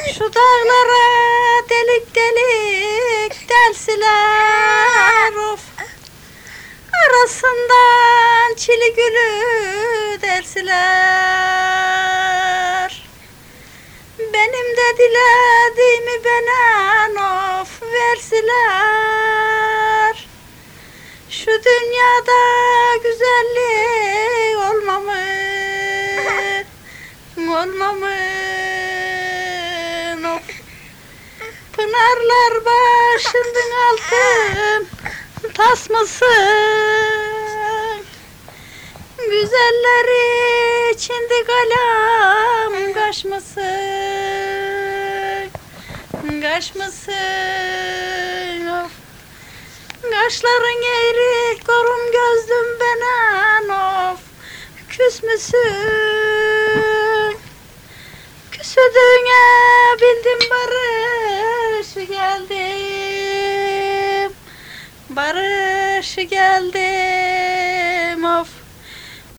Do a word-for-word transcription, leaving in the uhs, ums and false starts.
Şu dağlara delik delik delsiler of. Arasından çili gülü dersiler. Benim de dilediğimi bana of versiler. Şu dünyada güzellik olmamı olmamı of. Pınarlar başının altın tasmasın. Güzelleri içinde kalem kaşmasın. Kaşmasın of. Kaşların eğri korum gözlüm benen of. Küs müsün? Küsüdüğüne bildim barış geldim. Barış geldim of.